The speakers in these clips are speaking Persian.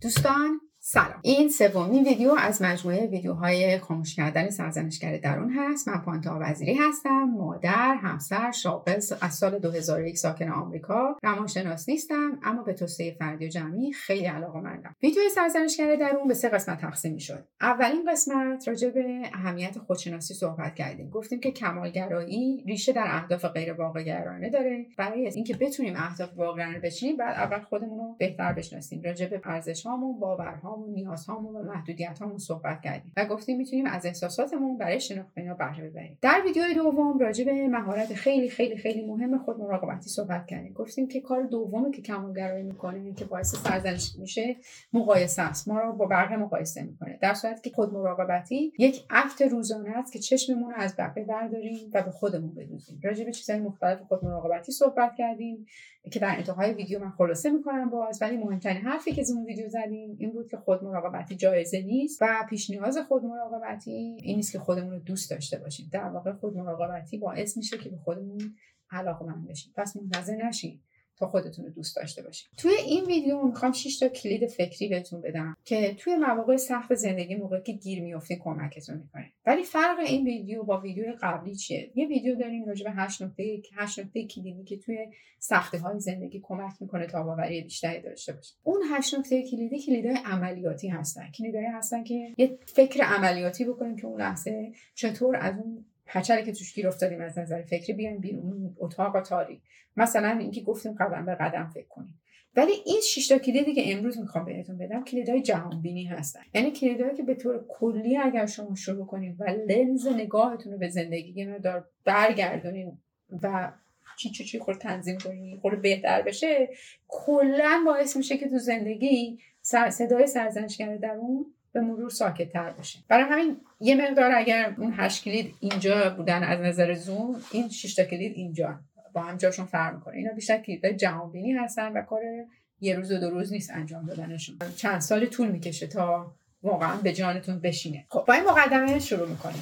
دوستان سلام. این سومین ویدیو از مجموعه ویدیوهای خاموش کردن سرزنشگر درون هست. من پانتا وزیری هستم، مادر، همسر، شاغل، از سال 2001 ساکن آمریکا. روانشناس نیستم اما به توسعه فردی و جمعی خیلی علاقه‌مندم. ویدیوی سرزنشگر درون به 3 قسمت تقسیم می‌شد. اولین قسمت راجع به اهمیت خودشناسی صحبت کردیم. گفتیم که کمالگرایی ریشه در اهداف غیر واقع‌گرایانه داره. برای اینکه بتونیم اهداف واقع‌گرایانه بچینیم، بعد اول خودمون رو بهتر بشناسیم. راجع به ارزش‌هامون، باورهامون، نیازهامون و محدودیت‌هامون صحبت کردیم و گفتیم میتونیم از احساساتمون برای شناخت اینا بهره ببریم. در ویدیوی دوم راجع به مهارت خیلی مهم خود مراقبتی صحبت کردیم. گفتیم که کار دومی که کمالگرایی میکنه که باعث سرزنش میشه مقایسه است. ما رو با بقیه مقایسه میکنه، در صورتی که خود مراقبتی یک اکت روزانه است که چشممون رو از بقیه برداریم و به خودمون بدوزیم. راجع به چیزهای مختلف خود مراقبتی صحبت کردیم که در انتهای ویدیو من خلاصه میکنم ولی مهمترین حرفی که از اون ویدیو زدیم این بود که خود مراقبتی جایزه نیست و پیش نیاز خود مراقبتی این نیست که خودمون رو دوست داشته باشیم. در واقع خود مراقبتی باعث میشه که به خودمون علاقه‌مند بشیم. پس منتظر نشین تا خودتون رو دوست داشته باشین. توی این ویدیو میخوام 6 تا کلید فکری بهتون بدم که توی مواقع سخت زندگی، موقعی که گیر میافتین کمکتون میکنه. ولی فرق این ویدیو با ویدیو قبلی چیه؟ یه ویدیو داریم راجع به 8 نکته کلیدی که توی سختی‌های زندگی کمک میکنه تا باوری بیشتری داشته باشین. اون 8 نکته کلیدی کلیدهای عملیاتی هستن. کلیدهایی هستن که یه فکر عملیاتی بکنیم که اون لحظه چطور از اون پچری که توش گیر افتادیم از نظر فکری بیایم بیرون اتاق تاریک. مثلا اینکه گفتیم قدم به قدم فکر کنیم. ولی این 6 تا کلیدی که امروز میخوام بهتون بدم کلیدهای جهان بینی هستن. یعنی کلیدهایی که به طور کلی اگر شما شروع کنید و لنز نگاهتون رو به زندگی مقدار برگردونید و چی خود تنظیم کنید خود بهتر بشه، کلا باعث میشه که تو زندگی صدای سرزنشگر درون به مرور ساکت تر بشه. برای همین یه مقدار اگر اون 8 کلید اینجا بودن از نظر زوم، این 6 تا کلید اینجا با هم جاشون فرق میکنه. اینا بیشتر کلیدهای جهان بینی هستن و کار یه روز و 2 روز نیست انجام دادنشون. چند سال طول میکشه تا واقعا به جانتون بشینه. خب با این مقدمه شروع میکنیم.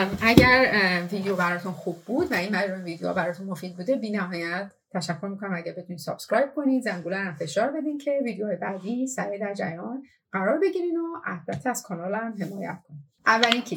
اگر ویدیو براتون خوب بود و این مجموعه ویدیوها براتون مفید بوده، بی‌نهایت تشکر میکنم اگر بتونید سابسکرایب کنید، زنگوله رو فشار بدین که ویدیوهای بعدی سریع در جریان قرار بگیرین و البته از کانالم حمایت کنید. اولین کلید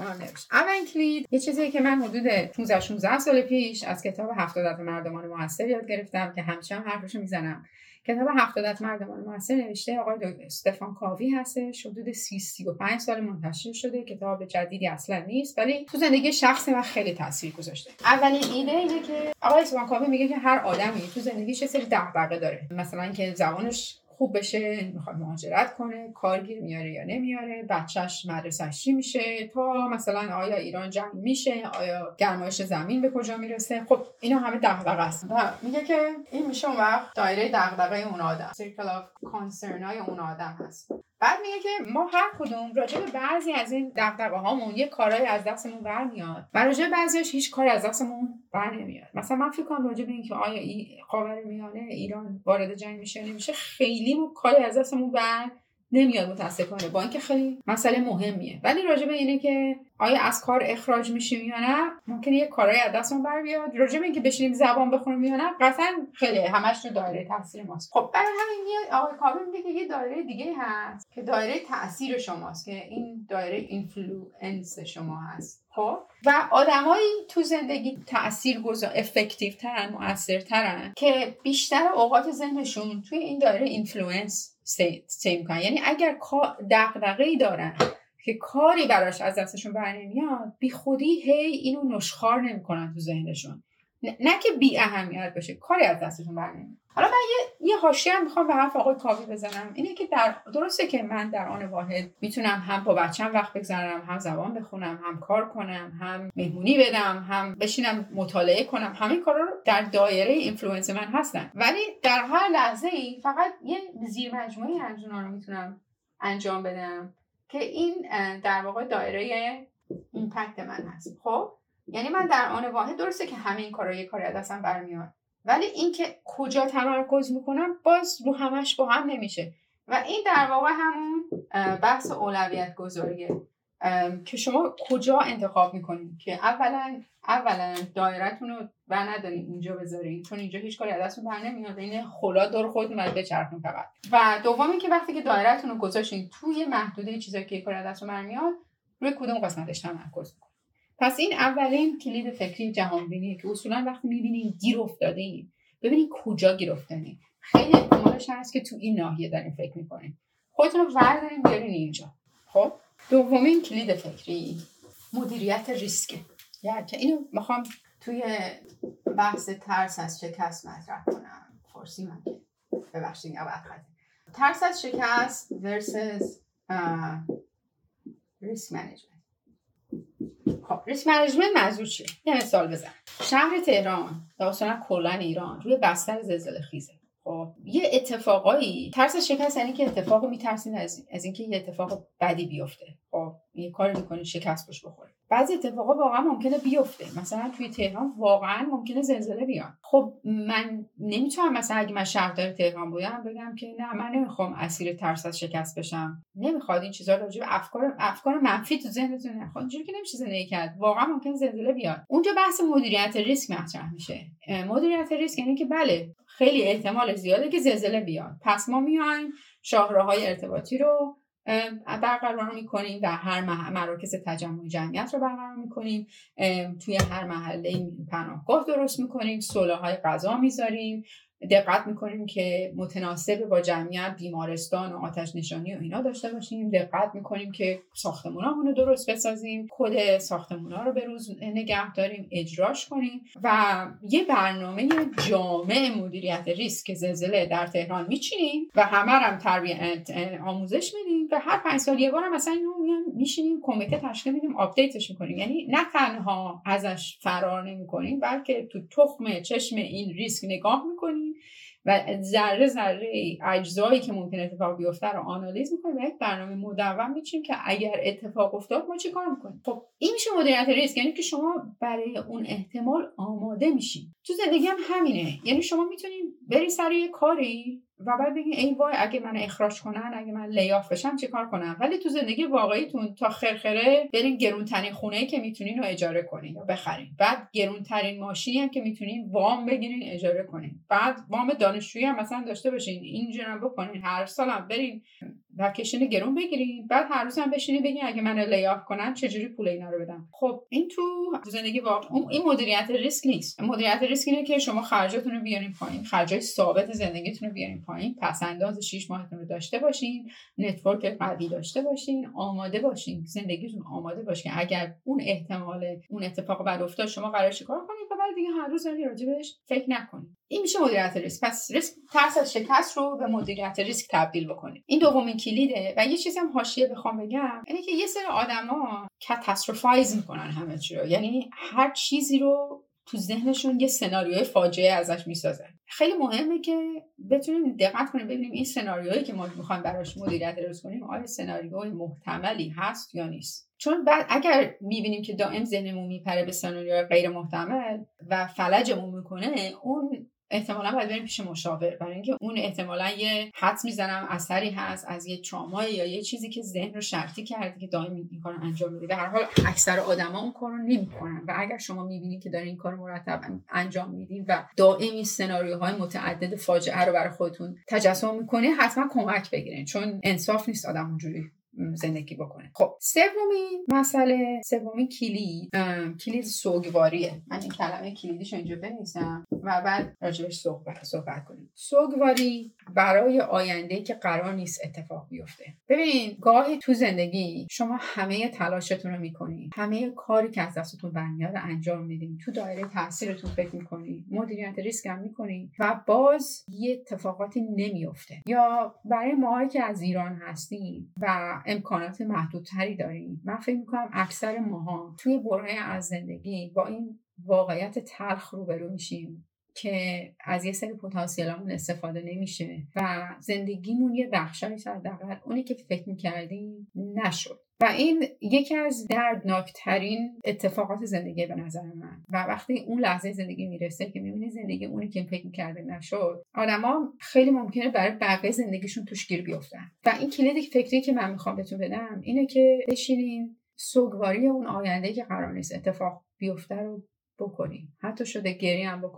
اولین کلید یه چیزیه که من حدود 15-16 سال پیش از کتاب 70 عدد مردمان موثر یاد گرفتم که همیشه هم حرفشو میزنم. کتاب 70 عدد مردمان موثر نوشته آقای دکتر استفان کاوی هستش. حدود 35 سال منتشر شده. کتاب جدیدی اصلا نیست ولی تو زندگی شخصی من خیلی تاثیر گذاشته. اولین ایده اینه که آقای استفان کاوی میگه که هر آدمی تو زندگیش یه سری دغدغه داره. مثلا اینکه زبانش خوب بشه، میخواد مهاجرت کنه، کارگیر میاره یا نمیاره، بچهش مدرسه‌اش چی میشه، تا مثلا آیا ایران جنگ میشه، آیا گرمایش زمین به کجا میرسه. خب اینا همه دغدغه است و میگه که این میشه اون وقت دایره دغدغه اون آدم، سیرکل اف کانسرن های اون آدم هست. بعد میگه که ما هر کدوم راجع به بعضی از این دغدغه هامون یه کارایی از دستمون برمیاد و راجع به بعضیش هیچ کاری از دستمون برنمیاد. مثلا من فکر کنم راجع به این که آیا این خاورمیانه ایران وارد جنگ میشه نمیشه خیلی کاری از دستمون نمیاد متاسفانه، با اینکه خیلی مسئله مهمیه. ولی راجع به اینه که آیا از کار اخراج میشیم یا نه، ممکنه یه کارایی از دستمون بر بیاد. راجع به اینکه بشینیم زبان بخونیم یا نه، قطعا خیلی همش تو دایره تاثیر ماست. خب برای همین میاد آقای کاوی میگه که یه دایره دیگه هست که دایره تاثیر شماست، که این دایره اینفلوئنس شما هست. خب و آدمایی تو زندگی تاثیرگذار، افکتیو ترن، مؤثرترن که بیشتر اوقات ذهنشون توی این دایره اینفلوئنس سیم کنن. یعنی اگر دغدغه‌ای دارن که کاری براش از دستشون برنمیاد، بی خودی اینو نشخوار نمیکنن تو ذهنشون. نه که بی اهمیت باشه، کاری از دستشون برنمیاد. حالا من یه حاشیه هم میخوام به حرف آقای کاوی بزنم. اینه که درسته که من در آن واحد میتونم هم با بچه‌م وقت بگذرونم، هم زبان بخونم، هم کار کنم، هم مهمونی بدم، هم بشینم مطالعه کنم. همین کارا رو در دایره اینفلوئنس من هستن. ولی در هر لحظه‌ای فقط یه زیر مجموعه از اونها رو میتونم انجام بدم که این در واقع دایره ایمپکت من هست. خب یعنی من در آن واحد درسته که همین کارا یه کاری از دستم برمیاد، ولی این که کجا تمرکز میکنم باز رو همش با هم نمیشه و این در واقع همون بحث اولویت گذاریه. که شما کجا انتخاب میکنید که اولا دایره‌تون رو ندارین اینجا بذارین، چون اینجا هیچ کاری از دستتون بر نمیاد، این خلا دور خودتون باید بچرخون فقط. و دومی که وقتی که دایره‌تون رو گذاشتین توی محدوده چیزایی که کاری از دستتون برمیاد، روی کدوم قسمتش تمرکز کنید. پس این اولین کلید فکری جهانبینیه که اصولا وقتی میبینین گیر افتادین، ببینید کجا گیر افتادین. خیلی احتمالش هست که تو این ناحیه دارین فکر میکنین، خودتون رو وردارین بیارین اینجا. خب دومین کلید فکری مدیریت ریسکه. یعنی که اینو میخوام توی بحث ترس از شکست مطرح کنم. فارسی من که ببخشید اول خطه. ترس از شکست versus ریسک منیجمنت. خب ریسک منیجمنت منظور چیه؟ یه مثال بزن. شهر تهران یا اصلا کلا ایران روی بستر زلزله خیزه. خب یه اتفاقایی، ترس از شکست یعنی که اتفاقی میترسین از اینکه یه اتفاق بدی بیفته. خب یه کاری میکنین شکست بهش بخوره. بعضی اتفاقا واقعا ممکنه بیفته. مثلا توی تهران واقعا ممکنه زلزله بیاد. خب من نمیتونم مثلا اگه من شهردار تهران بودم بگم که نه من نمیخوام اسیر ترس از شکست بشم. نمیخواد این چیزا راجع به افکار منفی تو ذهنتون نخواد. اینجوری که نمیشه زندگی کرد. واقعا ممکنه زلزله بیاد. اونجا بحث مدیریت ریسک مطرح میشه. مدیریت ریسک یعنی که بله خیلی احتمال زیاده که زلزله بیاد. پس ما میایم شاهراهای ارتباطی رو برقرار میکنیم و هر مراکز تجمع جمعیت رو برقرار میکنیم، توی هر محله پناهگاه درست میکنیم، سولاهای غذا میذاریم، دقت میکنیم که متناسب با جمعیت بیمارستان و آتش نشانی و اینا داشته باشیم، دقت میکنیم که ساختمونامون رو درست بسازیم، کد ساختمونا رو به روز نگه داریم، اجراش کنیم و یه برنامه جامع مدیریت ریسک زلزله در تهران میچینیم و همه هم تربیت آموزش میدیم و هر 5 سال یه بار مثلا اینو میشینیم کمیته تشکیل میدیم آپدیتش میکنیم. یعنی نه تنها ازش فرار نمیکنیم بلکه تو تخم چشم این ریسک نگاه میکنیم و ذره ذره اجزایی که ممکن اتفاق بیفته رو آنالیز میکنیم و یک برنامه مدون میچینیم که اگر اتفاق افتاد ما چی کار میکنیم. خب این میشه مدیریت ریسک، یعنی که شما برای اون احتمال آماده میشین. تو زندگی هم همینه، یعنی شما میتونید بری سر یه کاری و بعد بگین ای وای اگه من اخراج کنن، اگه من لیاف بشم چه کار کنم، ولی تو زندگی واقعیتون تا خرخره برین گرونترین خونه‌ای که میتونین رو اجاره کنین یا بخرین، بعد گرونترین ماشینی هم که میتونین وام بگیرین اجاره کنین، بعد وام دانشجویی هم مثلا داشته باشین، اینجوری بکنین، هر سال هم برین وکیشن گرون بگیرین، بعد هر روز هم بشینین بگین اگه من لیاف کنن چجوری پول اینا رو بدم. خب این تو زندگی واقعی این مدیریت ریسک نیست. مدیریت ریسک اینه که شما خرجاتون رو بیارین پایین، خرجای ثابت زندگیتون رو بیارین پایین، پس انداز 6 ماهتون رو داشته باشین، نتورک قوی داشته باشین، آماده باشین، زندگیتون آماده باشه اگر اون احتمال اون اتفاق بعد افتاد شما قراره چیکار کنید و بعد دیگه هر روز راجبش فکر نکنید. این میشه مدیریت ریسک. پس ریسک ترس از شکست رو به مدیریت ریسک تبدیل بکنید. این دومین کلیده. و یه چیزی هم حاشیه بخوام بگم اینه که یه سری آدما کاتاستروفایز میکنن همه چی رو، یعنی هر چیزی رو تو ذهنشون یه سناریوی فاجعه ازش میسازن. خیلی مهمه که بتونیم دقت کنیم ببینیم این سناریویی که ما میخوایم براش مدیریت ریسک کنیم آیا سناریوی محتملی هست یا نیست. چون بعد اگر میبینیم که دائم ذهنمون میپره به سناریوی غیر محتمل و فلجمون میکنه، اون احتمالاً باید بریم پیش مشاور، برای اینکه اون احتمالاً یه حدس میزنم اثری هست از یه تروما یا یه چیزی که ذهن رو شرطی کرده که دائم این کارو انجام میده. به هر حال اکثر آدما اون کارو نمیکنن و اگر شما میبینید که دارین این کارو مرتب انجام میدین و دائم این سناریوهای متعدد فاجعه رو برای خودتون تجسم میکنین، حتما کمک بگیرین، چون انصاف نیست آدم اونجوری زندگی بکنه. خب سومین کلید سوگواریه. من این کلمه کلیدیشو اینجا بنویسم و بعد راجبش صحبت کنیم. سوگواری برای آینده‌ای که قرار نیست اتفاق بیفته. ببینین گاهی تو زندگی شما همه تلاشتون رو میکنین، همه کاری که از دستتون برمیاد انجام میدین، تو دایره تاثیرتون فکر میکنین، مدیریت ریسک هم میکنین و باز یه اتفاقاتی نمیفته. یا برای ما که از ایران هستیم و امکانات محدودتری داریم، من فکر میکنم اکثر ماها توی برهه از زندگی با این واقعیت تلخ روبرو میشیم که از یه سری پتانسیلمون استفاده نمیشه و زندگیمون یه بخشی حداقل اونی که فکر میکردیم نشد. و این یکی از دردناکترین اتفاقات زندگی به نظر من. و وقتی اون لحظه زندگی میرسه که میبینی زندگی اونی که فکر میکرده نشد، آدما خیلی ممکنه برای بقیه زندگیشون توش گیر بیفتن. و این کلید فکری که من میخوام بهتون بدم اینه که بشینین سوگواری اون آینده‌ای که قرار نیست اتفاق بیفته رو بکنیم. حتی شده گریه هم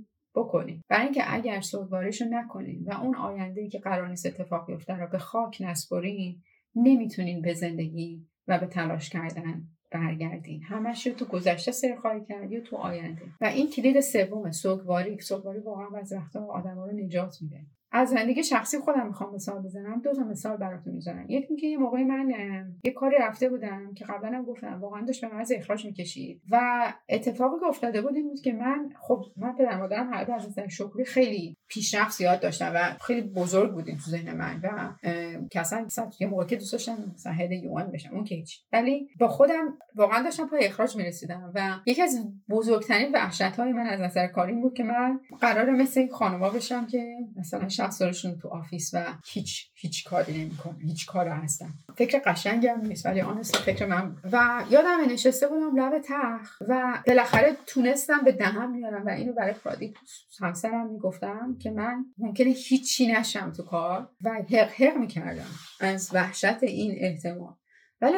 بکنیم. برای اینکه اگر سوگواریشو نکنیم و اون آینده‌ای که قرار نیست اتفاق بیفته رو به خاک نسپاریم، نمیتونین به زندگی و به تلاش کردن برگردین. همش تو گذشته سرخواهی کرد یا تو آینده. و این کلید سوم، سوگواری واقعا بعضی وقتا آدم‌ها رو نجات میده. از زندگی شخصی خودم میخوام مثال بزنم. 2 تا مثال براتون میزنم. یکی اینکه یه موقعی من یه کاری رفته بودم که قبلا هم گفتم واقعا داشت به مرز اخراج میکشید و اتفاقی که افتاده بود این بود که من پدر مادرم هر دو از نظر شغلی خیلی پیشرفت زیاد داشتن و خیلی بزرگ بودیم تو ذهن من و که اصلا یه موقع که دوست داشتم مثلا هد یوان بشم، اون که هیچ. ولی با خودم واقعا داشتم پای اخراج میرسیدم و یکی از بزرگترین وحشت‌های من از نظر کاری بود که من قراره مثل این خانوما بشم که مثلا 60 سالشون تو آفیس و هیچ کاری نمی‌کنن، هیچ کاری هستن. فکر قشنگی هم نیست ولی آنست فکر من. و یادم نشسته بودم لب تخت و بالاخره تونستم به دهن بیارم و اینو برای فرادی همسرم میگفتم که من ممکنه هیچی نشم تو کار و حق میکردم از وحشت این احتمال. ولی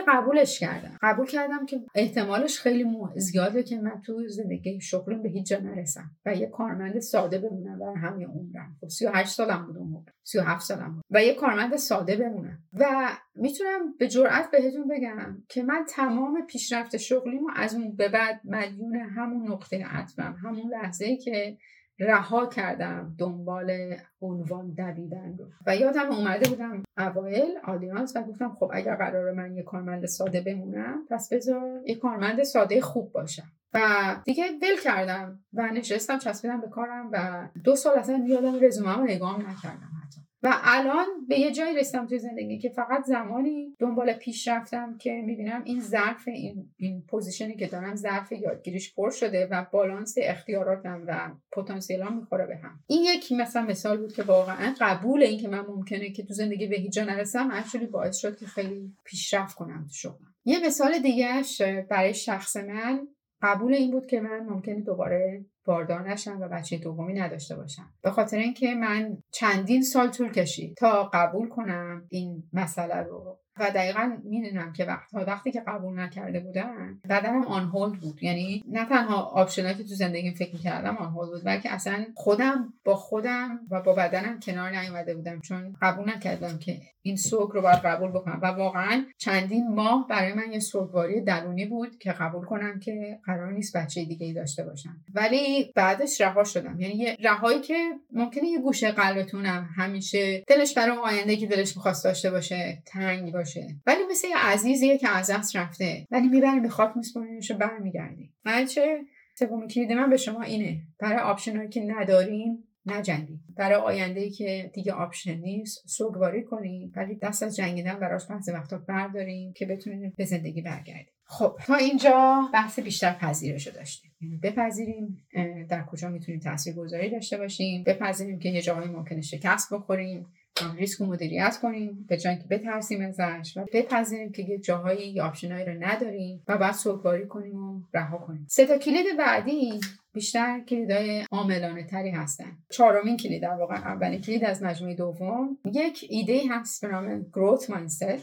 قبول کردم که احتمالش خیلی زیاده که من تو زندگی شغلیم به هیچ جا نرسم و یه کارمند ساده بمونم برای همین عمرم. 38 سالم بود اون موقع، 37 سالم بود و یه کارمند ساده بمونم. و میتونم به جرئت بهتون بگم که من تمام پیشرفت شغلیمو از اون به بعد مدیون همون نقطه عطفم، همون لحظه‌ای که رها کردم دنبال عنوان دویدن رو. و یادم اومده بودم اوایل آلیانس و گفتم خب اگر قراره من یه کارمند ساده بمونم پس بذار یه کارمند ساده خوب باشم. و دیگه ول کردم و نشستم چسبیدم به کارم و 2 سال اصلا یادم رزومه‌مو نگاه نکردم حتی. و الان به یه جایی رسیدم توی زندگی که فقط زمانی دنبال پیش رفتم که میبینم این ظرف این پوزیشنی که دارم ظرف یادگیریش پر شده و بالانس اختیاراتم و پتانسیلام میخوره به هم. این یک مثال بود که واقعا قبول این که من ممکنه که تو زندگی به هیچ جا نرسم اصلا باعث شد که خیلی پیشرفت کنم تو شغلم. یه مثال دیگه‌اش برای شخص من قبول این بود که من ممکنه دوباره باردار نشم و بچه دومی نداشته باشم. به خاطر اینکه من چندین سال طول کشید تا قبول کنم این مسئله رو و دقیقاً میدونم که وقتی که قبول نکرده بودم بدنم آن هولد بود. یعنی نه تنها آپشنایی که تو زندگیم فکر می‌کردم آن هولد بود بلکه اصلا با خودم و با بدنم کنار نیومده بودم چون قبول نکردم که این سوگ رو باید قبول بکنم. و واقعاً چندین ماه برای من یه سوگواری درونی بود که قبول کنم که قرار نیست بچه دیگه‌ای داشته باشم. ولی بعدش رها شدم. یعنی یه رهایی که ممکنه یه گوشه قلبتونم همیشه دلش برای آینده که دلش می‌خواست داشته باشه تنگ باشه، ولی مثل یه عزیزیه که از دست رفته ولی میبریم به خاک میسپارینش و برمیگردیم. بچه سومین کلید من به شما اینه: برای آپشنایی که نداریم نجنگیم. برای آینده‌ای که دیگه آپشن نیست سوگواری کنیم ولی دست از جنگیدن براش بعضی وقتا برداریم که بتونیم به زندگی برگردیم. خب تا اینجا بحث بیشتر پذیرش رو داشتیم. بپذیریم در کجا میتونیم تاثیرگذاری داشته باشیم، بپذیریم که یه جایی ممکنه شکست بخوریم، ریسک رو مدیریت کنیم به جای اینکه بترسیم ازش، و بپذیریم که یه جاهایی یا آپشنایی رو نداریم و بعد سوگواری کنیم و رها کنیم. 3 تا کلید بعدی بیشتر کلیدهای عاملانه تری هستن. 4مین کلید در واقع اولین کلید از مجموعه دوم یک ایده هست به نام گروت مایندست.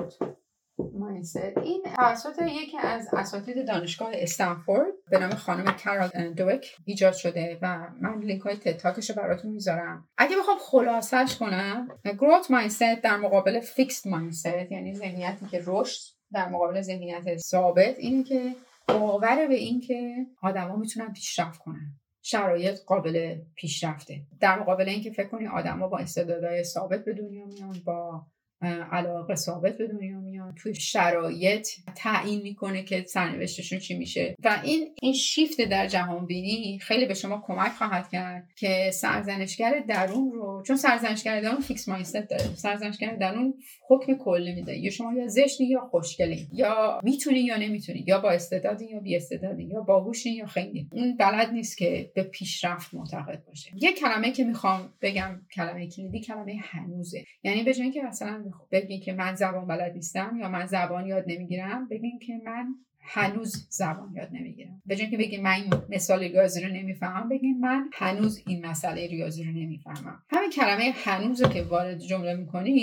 این توسط یکی از اساتید دانشگاه استنفورد به نام خانم کارول دویک ایجاد شده و من لینک های تد تاکش رو براتون میذارم. اگه بخوام خلاصش کنم، گروت مایندست در مقابل فیکسد مایندست، یعنی ذهنیتی که رشد در مقابل ذهنیت ثابت، اینه که باور به این که آدما میتونن پیشرفت کنن، شرایط قابل پیشرفته، در مقابل اینکه فکر کنی آدما با استعدادهای ثابت به دنیا میان، با علاقه ثابت به دنیا میان، توی شرایط تعیین میکنه که سرنوشتشون چی میشه. و این شیفت در جهان بینی خیلی به شما کمک خواهد کرد که سرزنشگر درون رو، چون سرزنشگر درون فیکس مایندست داره، سرزنشگر درون حکم کلی میده، یا شما یا زشتی یا خوشگلی، یا میتونی یا نمیتونی، یا با استعدادی یا بی استعدادی، یا باهوشی یا خنگی. اون بلد نیست که به پیشرفت معتقد باشه. یه کلمه که میخوام بگم کلمه کلیدی کلمه هنوزه. یعنی به جای اینکه مثلا بگین که من زبان بلد نیستم یا من زبان یاد نمیگیرم، بگین که من هنوز زبان یاد نمیگیرم. به جای اینکه بگین من این مثال ریاضی رو نمیفهمم، بگین من هنوز این مسئله ریاضی رو نمیفهمم. همین کلمه هنوز که وارد جمله میکنین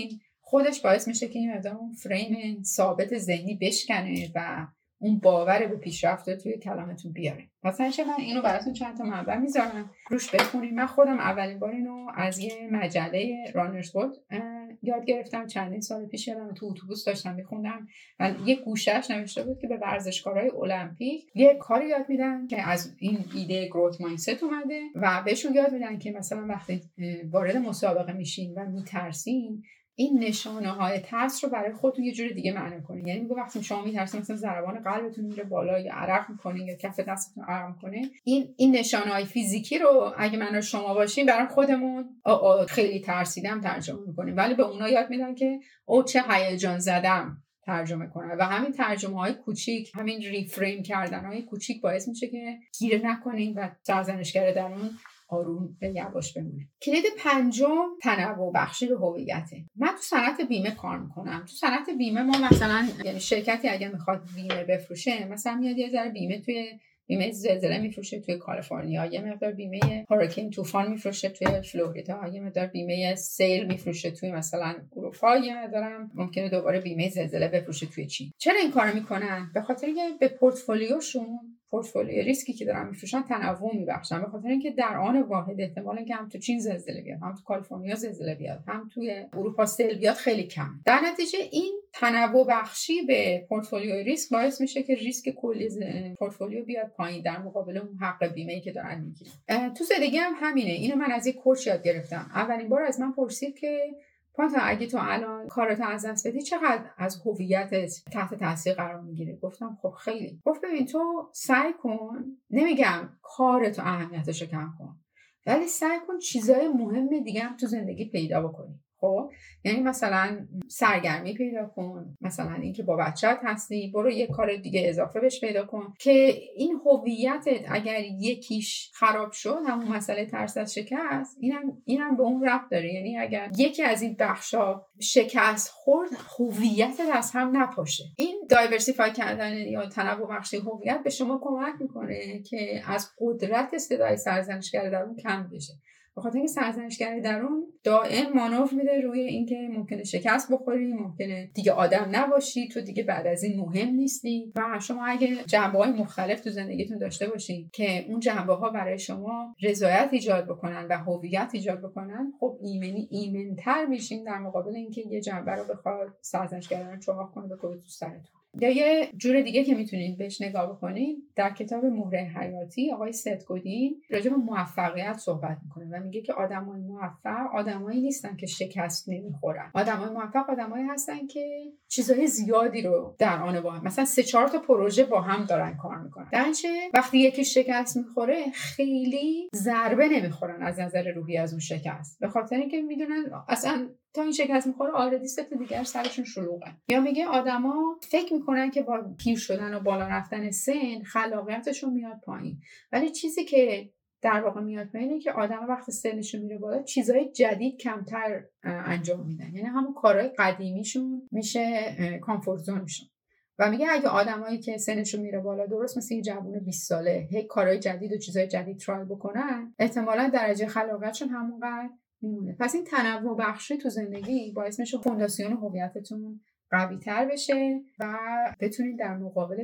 خودش باعث میشه که این مقدار اون فریم ثابت ذهنی بشکنه و اون باور به پیشرفت توی کلامتون بیاره. مثلا من اینو براتون چند تا منبع میذارم روش بخونید. من خودم اولین بار اینو از یه مجله رانرز ورلد یاد گرفتم. چندین سال پیش یادم تو اتوبوس داشتم میخوندم و یه گوشهش نوشته بود که به ورزشکارای المپیک یه کاری یاد میدن که از این ایده گروت مایندست اومده و بهشون یاد میدن که مثلا وقتی وارد مسابقه میشین و میترسین، این نشانه‌های ترس رو برای خودتون یه جور دیگه معنی کنین. یعنی میگه وقتی شما میترسین مثلا ضربان قلبتون میره بالا یا عرق میکنین یا کف دستتون عرق میکنه، این نشانه‌های فیزیکی رو اگه من و شما باشیم برای خودمون خیلی ترسیدم ترجمه میکنیم، ولی به اونا یاد میدن که چه هیجان زدم ترجمه کنن. و همین ترجمه‌های کوچیک، همین ریفریم کردن‌های کوچیک باعث میشه که گیر نکنین و سرزنشگر درون آروم به یواش بمونه. کلید پنجم تنوع بخشی به هویته. من تو صنعت بیمه کار میکنم. تو صنعت بیمه ما مثلا یعنی شرکتی اگه میخواد بیمه بفروشه، مثلا میاد یه ذره بیمه زلزله میفروشه توی کالیفرنیا، یه مقدار بیمه هوریکن طوفان میفروشه توی فلوریدا، یه مقدار بیمه سیل میفروشه توی مثلا اروپا، یه مقدارم ممکنه دوباره بیمه زلزله بفروشه توی چین. چرا این کارو میکنن؟ به خاطر اینکه به پورتفولیوشون، پورتفولیو ریسکی که دارن میفروشن تنوع میبخشن. به خاطر اینکه در آن واحد احتمال اینکه هم تو چین زلزله بیاد، هم تو کالیفرنیا زلزله بیاد، هم توی اروپا سیل بیاد خیلی کم. در نتیجه این تنوع بخشی به پورتفولیو ریسک باعث میشه که ریسک کلی پورتفولیو بیاد پایین در مقابل اون حق بیمه‌ای که دارن میگیرن. تو زندگی هم همینه. اینو من از یک کوچ یاد گرفتم. اولین بار از من پرسید که پانتا اگه تو الان کارت از دست بدی چقدر از هویتت تحت تاثیر قرار میگیره؟ گفتم خب خیلی. گفت ببین تو سعی کن، نمیگم کارتو اهمیتشو کم کن، ولی سعی کن چیزای مهم دیگه هم تو زندگی پیدا بکنی. خب یعنی مثلا سرگرمی پیدا کن، مثلا اینکه با بچه‌ت هستی برو یه کار دیگه اضافه بهش پیدا کن که این هویتت اگر یکیش خراب شد، همون مسئله ترس از شکست، اینم به اون ربط داره. یعنی اگر یکی از این بخشا شکست خورد، هویتت از هم نپاشه. این دایورسیفای کردن یا تنوع بخشی هویت به شما کمک میکنه که از قدرت صدای سرزنشگر درون کم بشه. بخاطر اینکه سرزنشگری درون دائم مانور میده روی اینکه ممکنه شکست بخوری، ممکنه دیگه آدم نباشی، تو دیگه بعد از این مهم نیستی. و شما اگه جنبه‌های مختلف تو زندگیتون داشته باشین که اون جنبه‌ها برای شما رضایت ایجاد بکنن و هویت ایجاد بکنن، خب ایمن‌تر میشین در مقابل اینکه یه جنبه رو بخواد سرزنشگرانه چاق کنه بکنه تو سرتون. یا یه جور دیگه که میتونید بهش نگاه بکنید، در کتاب مهره حیاتی آقای ست گودین راجع به موفقیت صحبت میکنه و میگه که آدمای موفق آدمایی نیستن که شکست نمیخورن. آدمای موفق آدمایی هستن که چیزای زیادی رو در آن با هم، مثلا 3-4 تا پروژه با هم دارن کار میکنن. درنچه وقتی یکی شکست میخوره خیلی ضربه نمیخورن از نظر روحی از اون شکست، به خاطر اینکه میدونن اصلا تا این شکست میخوره آلردی 3 تا دیگر سرشون شلوغه. یا میگه آدما فکر میکنن که با پیر شدن و بالا رفتن سن خلاقیتشون میاد پایین، ولی چیزی که در واقع میاد پایین اینه که آدما وقتی سنشون میره بالا چیزای جدید کمتر انجام میدن. یعنی همون کارهای قدیمیشون میشه کامفورت زونشون. و میگه اگه آدمایی که سنشون میره بالا درست مثل یه جوون 20 ساله هی کارهای جدید و چیزای جدید ترای بکنن، احتمالاً درجه خلاقیتشون همونقدر میمونه. پس این تنوع بخشی تو زندگی باعث میشه فونداسیون هویتتون قوی تر بشه و بتونید در مقابل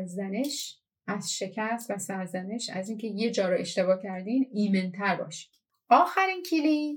سرزنش از شکست و سرزنش از اینکه یه جا رو اشتباه کردین ایمن‌تر باشید. آخرین کلید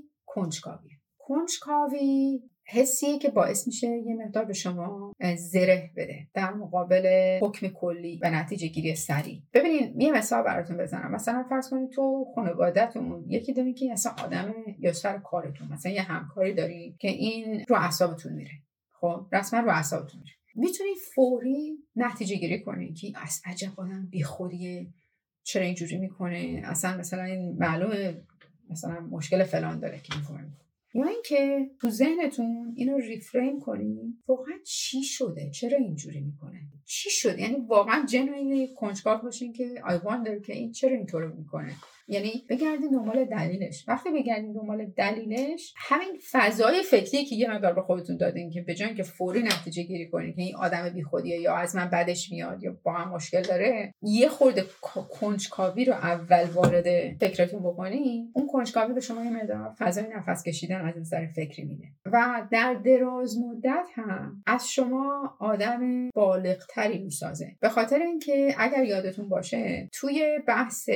کنجکاوی حسیه که باعث میشه یه مقدار به شما زره بده در مقابل حکم کلی و نتیجه گیری سریع. ببینید یه مثال براتون بزنم. مثلا فرض کنید تو خانواده‌تون یکی دارین که اصلا آدم یا سر کارتون، مثلا یه همکاری داری که این رو اعصابتون میره. خب رسما رو اعصابتون میره. میتونید فوری نتیجه گیری کنید که اصلا عجب آدم بیخوریه، چرا اینجوری میکنه، اصلا مثلا این معلومه مثلا مشکل فلان داره که میکنه. یا اینکه تو ذهنتون اینو ریفریم کنین واقعا چی شده، چرا اینجوری میکنه. چی شد؟ یعنی واقعا جنوینی کنجکاو باشین که I wonder که این چرا اینطور میکنه. یعنی بگردین دنبال دلیلش. وقتی بگردین دنبال دلیلش، همین فضای فکری که یه مقدار به خودتون دادین که به جای اینکه فوری نتیجه گیری کنین که این آدم بیخودیه یا از من بدش میاد یا با هم مشکل داره، یه خورده کنجکاوی رو اول وارد فکرتون بکنین، اون کنجکاوی به شما یه مقدار فضای نفس کشیدن از نظر فکری میده و در دراز مدت هم از شما آدم بالغتری میسازه. به خاطر اینکه اگر یادتون باشه توی بحث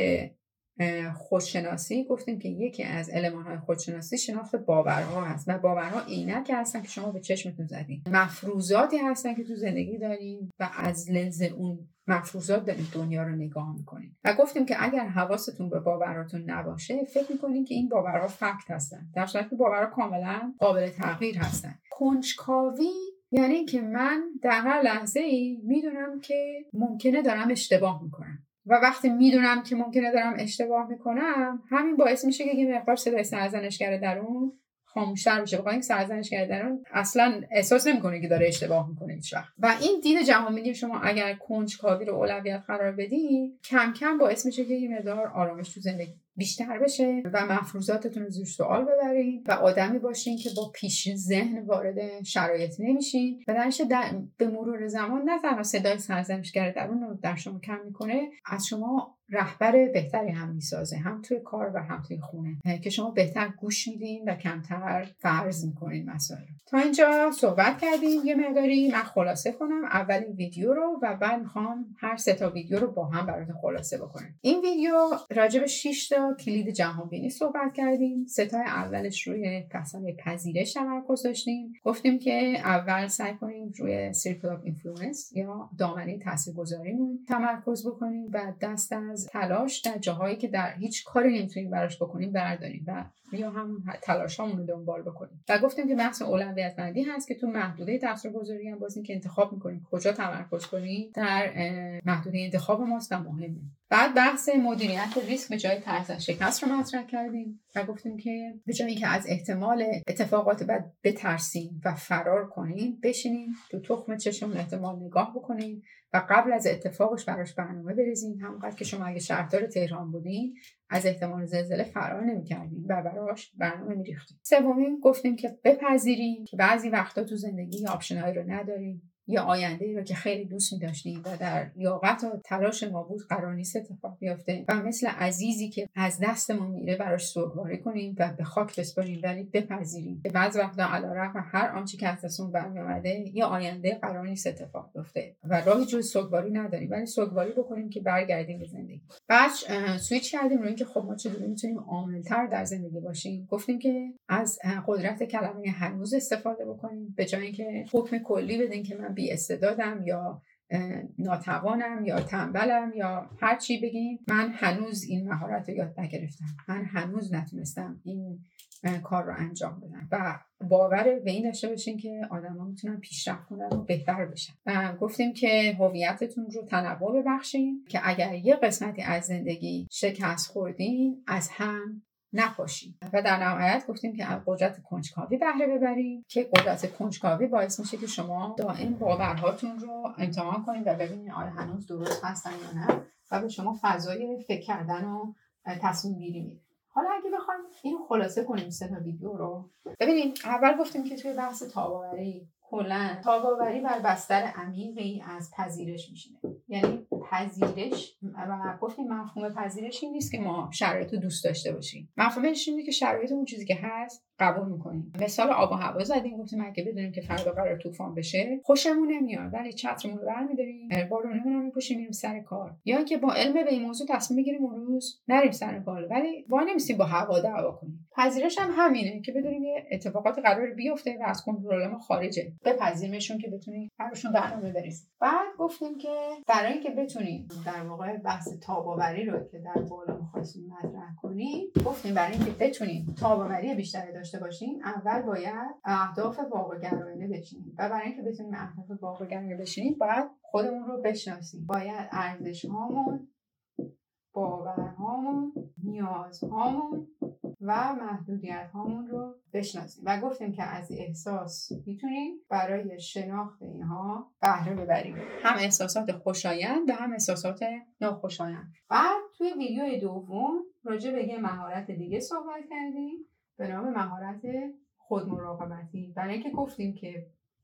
خودشناسی گفتیم که یکی از المان‌های خودشناسی شناخت باورها هست و باورها عینکی هستن که شما به چشمتون زدین، مفروضاتی هستن که تو زندگی دارین و از لنز اون مفروضات دارین دنیا رو نگاه میکنین و گفتیم که اگر حواستون به باوراتون نباشه فکر میکنین که این باورها فکت هستن، در صورتی که باورها کاملا قابل تغییر هستن. کنجکاوی یعنی که من در هر لحظه‌ای میدونم که ممکنه دارم اشتباه میکنم و وقتی میدونم که ممکنه دارم اشتباه میکنم، همین باعث میشه که یه مقدار صدای سرزنشگر درون خاموش‌تر بشه. بخاطر اینکه سرزنشگر درون اصلا احساس نمیکنه که داره اشتباه میکنه هیچ وقت. و این دید جهانبینی شما اگر کنجکاوی رو اولویت قرار بدین، کم کم باعث میشه که یه مقدار آرامش تو زندگی بیشتر بشه و مفروضاتتون رو زیر سوال ببرین و آدمی باشین که با پیش ذهن وارد شرایط نمیشین و درش به مرور زمان نه تنها صدای سرزنشگر درون رو در شما کم میکنه، از شما رهبر بهتری هم میسازه، هم توی کار و هم توی خونه، که شما بهتر گوش میدین و کمتر فرض میکنین مسائل. تا اینجا صحبت کردیم یه مقداری. من خلاصه کنم اولین ویدیو رو و بعد میخوام هر 3 تا ویدیو رو با هم براتون خلاصه بکنم. این ویدیو راجع به 6 تا کلید جهانبینی صحبت کردیم. 3 تا اولش روی مسئله پذیرش تمرکز داشتیم. گفتیم که اول سعی کنیم روی سیرکل اف اینفلوئنس یا دامنه تاثیرگذاریمون تمرکز بکنیم و دست از تلاش در جاهایی که در هیچ کاری نمیتونیم براش بکنیم برداریم و یا هم تلاشامون رو دنبال بکنیم. و گفتیم که بحث اولویت بندی هست که تو محدوده تاثیرگذاری هم بازی که انتخاب میکنیم کجا تمرکز کنیم در محدوده انتخاب ماست و مهمه. بعد بحث مدیریت ریسک به جای ترس از شکست رو مطرح کردیم و گفتیم که به جایی که از احتمال اتفاقات بد بترسیم و فرار کنیم، بشینیم تو تخم چشمون احتمال نگاه بکنیم و قبل از اتفاقش براش برنامه بریزیم. همونقدر که شما اگه شهردار تهران بودین از احتمال زلزله فرار نمی‌کردیم و براش برنامه می‌ریختیم. سومین گفتیم که بپذیریم که بعضی وقتا تو زندگی آپشنایی رو نداریم، یا آینده‌ای رو که خیلی دوست می‌داشتیم و در لیاقت و تلاش ما بود قرار نیست اتفاق بیفته و مثل عزیزی که از دستمون میره براش سوگواری کنیم و به خاک بسپاریم، ولی بپذیریم که بعضی وقتا علیرغم هر آنچه که از دستمون برمی‌آمده یا آینده قرار نیست اتفاق بیفته و راهی جز سوگواری نداریم، ولی سوگواری بکنیم که برگردیم به زندگی. بعد سویچ کردیم روی اینکه خب ما چطوری میتونیم عامل‌تر در زندگی باشیم. گفتیم که از قدرت کلمه هنوز استفاده بکنیم به جای اینکه حکم کلی بدین که من بی استعدادم یا ناتوانم یا تنبلم یا هر چی بگین، من هنوز این مهارت رو یاد نگرفتم، من هنوز نتونستم این کار رو انجام بدم و باور به این داشته باشین که آدم‌ها میتونن پیشرفت کنن و بهتر بشن. گفتیم که هویتتون رو تنوع ببخشین که اگر یه قسمتی از زندگی شکست خوردین از هم نپاشید و در نهایت گفتیم که از قدرت کنجکاوی بهره ببرید که قدرت کنجکاوی باعث میشه که شما دائم باورهاتون رو امتحان کنید و ببینید آیا هنوز درست هستن یا نه و به شما فضای فکر کردن و تصمیم گیری میده. حالا اگه بخوایم اینو خلاصه کنیم 3 تا ویدیو رو ببینیم. اول گفتیم که توی بحث تاب‌آوری کلاً تاب‌آوری بر بستر عمیقی از پذیرش میشینه. یعنی پذیرش و گفتیم مفهوم پذیرش این نیست که ما شرایط رو دوست داشته باشیم. مفهومش اینه که شرایط اون چیزی که هست قبول میکنیم. مثال آب و هوا زدیم، گفتیم اگه بدونیم که فردا قرار طوفان بشه خوشمون نمیاد ولی چترمون رو برمی‌داریم، بارونمون رو میپوشیم میریم سر کار، یا اینکه با علم به این موضوع تصمیم میگیریم اون روز نریم سر کار ولی وای نمیسیم با هوا دعوا کنیم. پذیرش هم همینه که بدونیم یه اتفاقات قرار بیفته و از کنترل ما خارجه، بپذیریمشون که بتونیم براشون برنامه بریزیم. بعد گفتیم که برای اینکه بتونیم در واقع بحث تاب‌آوری رو که در بالا می‌خواستیم مطرح کنیم، گفتیم برای اینکه بتونیم تاب‌آوری بیشتری داشته باشیم اول باید اهداف واقع‌گرایانه بچینیم و برای اینکه بتونیم اهداف واقع‌گرایانه بچینیم باید خودمون رو بشناسیم، باید ارزش‌هامون، باورهامون، نیازهامون و محدودیت هامون رو بشناسیم و گفتیم که از احساس میتونیم برای شناخت اینها بهره ببریم، هم احساسات خوشایند و هم احساسات ناخوشایند. بعد توی ویدیو دوم راجع به یه مهارت دیگه صحبت کردیم به نام مهارت خودمراقبتی. برای اینکه گفتیم که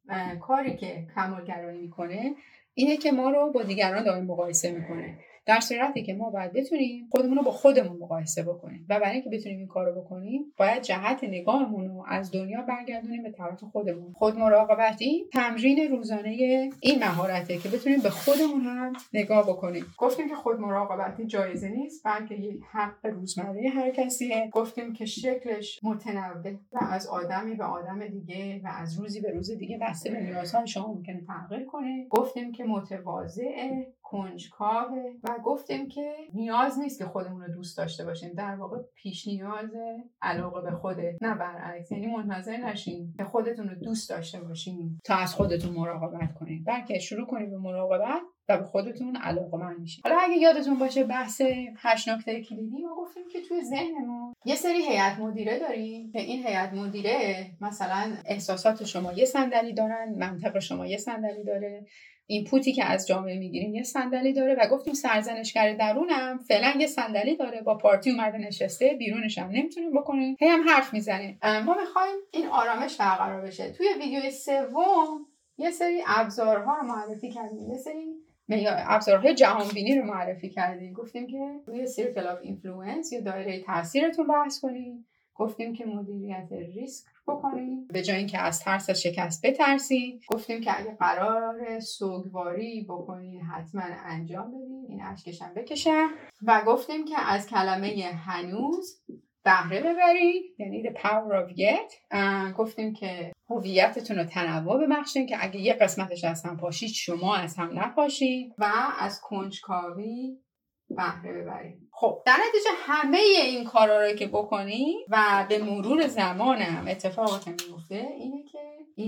کاری که کمالگرایی میکنه اینه که ما رو با دیگران دائم مقایسه میکنه، در صورتی که ما باید بتونیم خودمون رو با خودمون مقایسه بکنیم و برای اینکه بتونیم این کارو بکنیم باید جهت نگاهمون رو از دنیا برگردونیم به طرف خودمون. خودمراقبتی تمرین روزانه این مهارته که بتونیم به خودمون هم نگاه بکنیم. گفتیم که خودمراقبتی جایزه نیست بلکه یک حق روزمره هر کسیه. گفتیم که شکلش متنوع و از آدمی به آدم دیگه و از روزی به روز دیگه بسته به نیازهای شما ممکنه تغییر کنه. گفتیم که متواضعه، کنجکاوه و گفتیم که نیاز نیست که خودمون رو دوست داشته باشیم، در واقع پیش نیاز علاقه به خوده، نه برعکس. یعنی منتظر نشین که خودتون رو دوست داشته باشین تا از خودتون مراقبت کنین، بلکه شروع کنین به مراقبت و به خودتون علاقه‌مند میشین. حالا اگه یادتون باشه بحث 8 نکته کلیدی ما گفتیم که توی ذهنمون یه سری هیئت مدیره داریم که این هیئت مدیره مثلا احساسات شما یه صندلی دارن، منطق شما یه صندلی داره، اینپوتی که از جامعه میگیریم یه صندلی داره و گفتیم سرزنشگر درونم فعلا یه صندلی داره، با پارتی اومده نشسته، بیرونش هم نمیتونیم بکنیم، هی هم حرف میزنه. ما میخوایم این آرامش برقرار بشه. توی ویدیو سوم یه سری ابزارها رو معرفی کردیم، یه سری ابزارهای جهانبینی رو معرفی کردیم. گفتیم که روی سیرکل آف اینفلوئنس یا دایره تاثیرتون بحث کنیم. گفتیم که مدیریت ریسک بکنیم به جای اینکه از ترس از شکست بترسید. گفتیم که اگه قرار سوگواری بکنین حتما انجام بدین، این اشکش هم بکشم. و گفتیم که از کلمه هنوز بهره ببرید، یعنی the power of yet. گفتیم که هویتتون رو تنوع ببخشین که اگه یه قسمتش از هم پاشید شما از هم نپاشید و از کنجکاوی بهره ببریم. خب در نتیجه همه این کارا رو که بکنی و به مرور زمان هم اتفاقی که میفته اینه که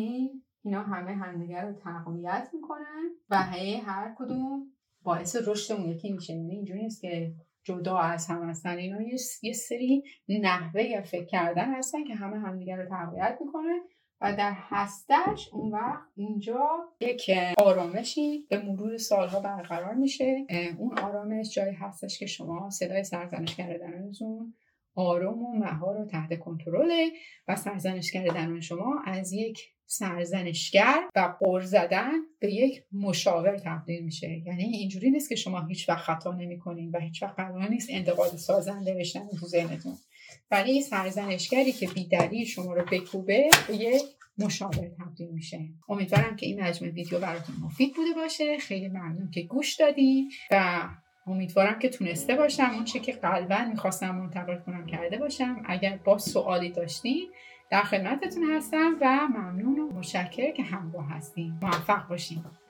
اینا همه همدیگر رو تقویت میکنن و هر کدوم باعث رشدمون یکی میشه. یعنی اینجوری نیست که جدا از هم هستن، اینا یه سری نحوه یا فکر کردن هستن که همه همدیگر رو تقویت میکنن و در هستش اون وقت اینجا یک آرامشی به مرور سالها برقرار میشه. اون آرامش جایی هستش که شما صدای سرزنشگر درونتون آروم و مهار و تحت کنترله و سرزنشگر درون شما از یک سرزنشگر و غر زدن به یک مشاور تبدیل میشه. یعنی اینجوری نیست که شما هیچ وقت خطا نمی‌کنین و هیچ وقت قرار نیست انتقاد سازنده بشن تو ذهنتون، ولی سرزنشگری که بی‌دلیل شما رو بکوبه به یک مشاور تبدیل میشه. امیدوارم که این مجموعه ویدیو براتون مفید بوده باشه. خیلی ممنون که گوش دادین و امیدوارم که تونسته باشم اون چه که قلباً می‌خواستم منتقل کنم کرده باشم. اگر با سوالی داشتین در خدمتتون هستم و ممنون و متشکرم که همراه هستین. موفق باشین.